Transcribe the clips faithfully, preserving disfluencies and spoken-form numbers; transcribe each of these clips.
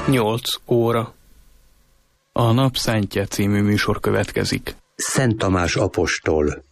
nyolc óra. A Nap Szentje című műsor következik. Szent Tamás apostol.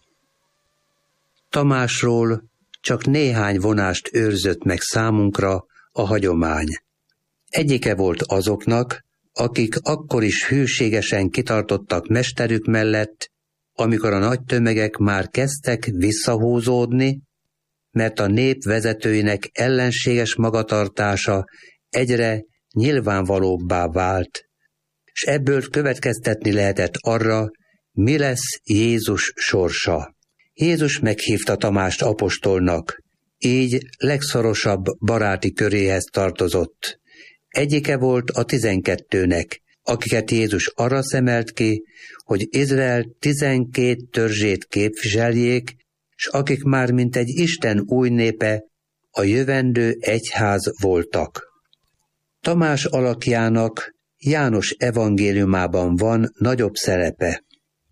Tamásról csak néhány vonást őrzött meg számunkra a hagyomány. Egyike volt azoknak, akik akkor is hűségesen kitartottak mesterük mellett, amikor a nagy tömegek már kezdtek visszahúzódni, mert a nép vezetőinek ellenséges magatartása egyre nyilvánvalóbbá vált, s ebből következtetni lehetett arra, mi lesz Jézus sorsa. Jézus meghívta Tamást apostolnak, így legszorosabb baráti köréhez tartozott. Egyike volt a tizenkettőnek, akiket Jézus arra szemelt ki, hogy Izrael tizenkét törzsét képviseljék, s akik már mint egy Isten új népe, a jövendő egyház voltak. Tamás alakjának János evangéliumában van nagyobb szerepe.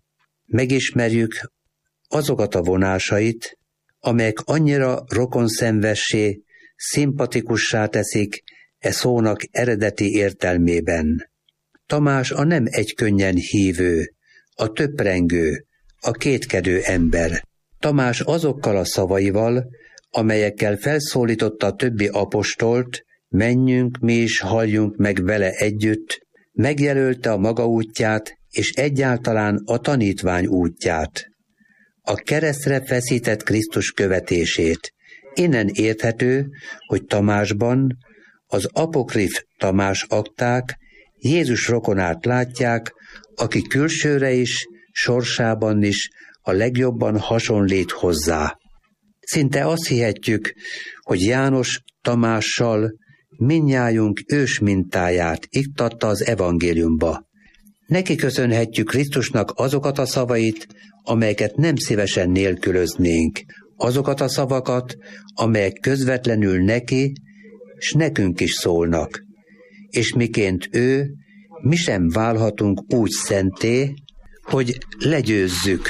Megismerjük azokat a vonásait, amelyek annyira rokonszenvessé, szimpatikussá teszik e szónak eredeti értelmében. Tamás a nem egykönnyen hívő, a töprengő, a kétkedő ember. Tamás azokkal a szavaival, amelyekkel felszólította a többi apostolt, menjünk mi is, halljunk meg vele együtt, megjelölte a maga útját, és egyáltalán a tanítvány útját. A keresztre feszített Krisztus követését. Innen érthető, hogy Tamásban az apokrif Tamás akták Jézus rokonát látják, aki külsőre is, sorsában is a legjobban hasonlít hozzá. Szinte azt hihetjük, hogy János Tamással mindnyájunk ős mintáját iktatta az evangéliumba. Neki köszönhetjük Krisztusnak azokat a szavait, amelyeket nem szívesen nélkülöznénk, azokat a szavakat, amelyek közvetlenül neki, s nekünk is szólnak. És miként ő, mi sem válhatunk úgy szenté, hogy legyőzzük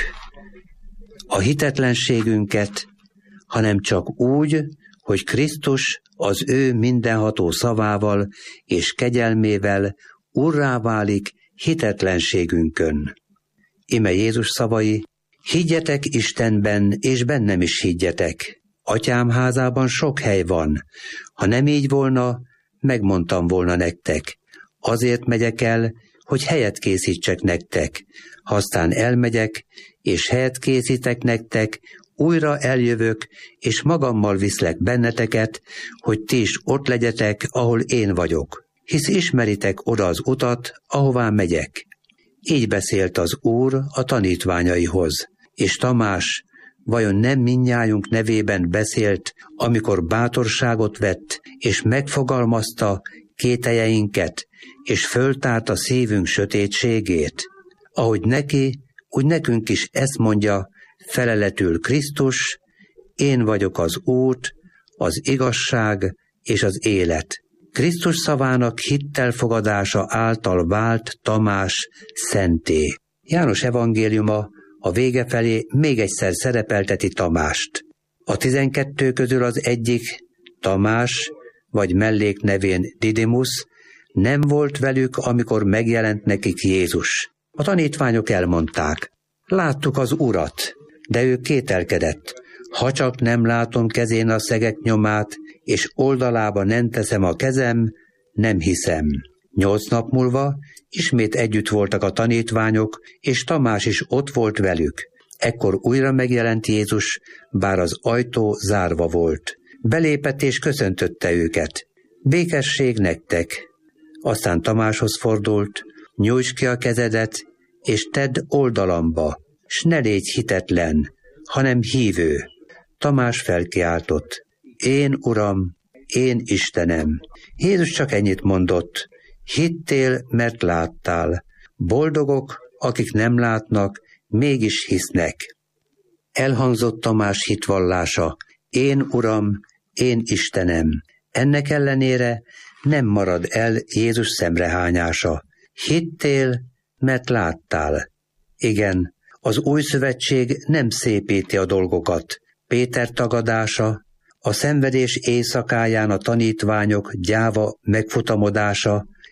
a hitetlenségünket, hanem csak úgy, hogy Krisztus az ő mindenható szavával és kegyelmével urrá válik hitetlenségünkön. Ime Jézus szavai, higgyetek Istenben, és bennem is higgyetek. Atyám házában sok hely van. Ha nem így volna, megmondtam volna nektek. Azért megyek el, hogy helyet készítsek nektek. Ha aztán elmegyek, és helyet készítek nektek, újra eljövök, és magammal viszlek benneteket, hogy ti is ott legyetek, ahol én vagyok. Hisz ismeritek oda az utat, ahová megyek. Így beszélt az Úr a tanítványaihoz, és Tamás vajon nem mindnyájunk nevében beszélt, amikor bátorságot vett, és megfogalmazta kételyeinket, és föltárta szívünk sötétségét? Ahogy neki, úgy nekünk is ezt mondja feleletül Krisztus, én vagyok az út, az igazság és az élet. Krisztus szavának hittel fogadása által vált Tamás szenté. János evangéliuma a vége felé még egyszer szerepelteti Tamást. A tizenkettő közül az egyik, Tamás, vagy melléknevén Didimus, nem volt velük, amikor megjelent nekik Jézus. A tanítványok elmondták, láttuk az Urat, de ő kételkedett. Ha csak nem látom kezén a szegek nyomát, és oldalába nem teszem a kezem, nem hiszem. Nyolc nap múlva ismét együtt voltak a tanítványok, és Tamás is ott volt velük. Ekkor újra megjelent Jézus, bár az ajtó zárva volt. Belépett és köszöntötte őket. Békesség nektek! Aztán Tamáshoz fordult, nyújtsd ki a kezedet, és tedd oldalamba, s ne légy hitetlen, hanem hívő. Tamás felkiáltott, én Uram, én Istenem. Jézus csak ennyit mondott, hittél, mert láttál. Boldogok, akik nem látnak, mégis hisznek. Elhangzott Tamás hitvallása, én Uram, én Istenem. Ennek ellenére nem marad el Jézus szemrehányása. Hittél, mert láttál. Igen, az új szövetség nem szépíti a dolgokat. Péter tagadása, a szenvedés éjszakáján a tanítványok gyáva megfutamodása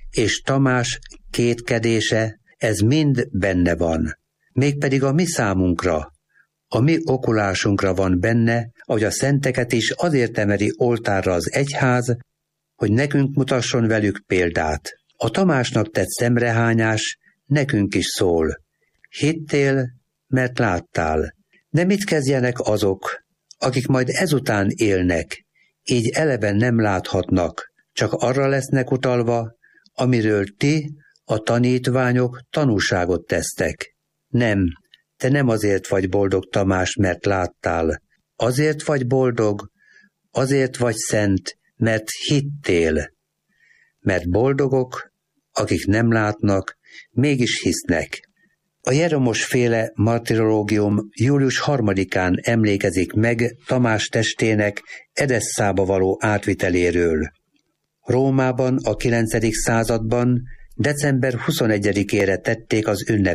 és Tamás kétkedése, ez mind benne van. Mégpedig a mi számunkra, a mi okulásunkra van benne, ahogy a szenteket is azért emeli oltárra az egyház, hogy nekünk mutasson velük példát. A Tamásnak tett szemrehányás nekünk is szól. Hittél, mert láttál. De mit kezdjenek azok, akik majd ezután élnek, így eleve nem láthatnak, csak arra lesznek utalva, amiről ti, a tanítványok tanúságot tesztek. Nem, te nem azért vagy boldog, Tamás, mert láttál. Azért vagy boldog, azért vagy szent, mert hittél. Mert boldogok, akik nem látnak, mégis hisznek. A Jeromos féle martirológium július harmadikán emlékezik meg Tamás testének Edesszába való átviteléről. Rómában a kilencedik században december huszonegyedikére tették az ünnep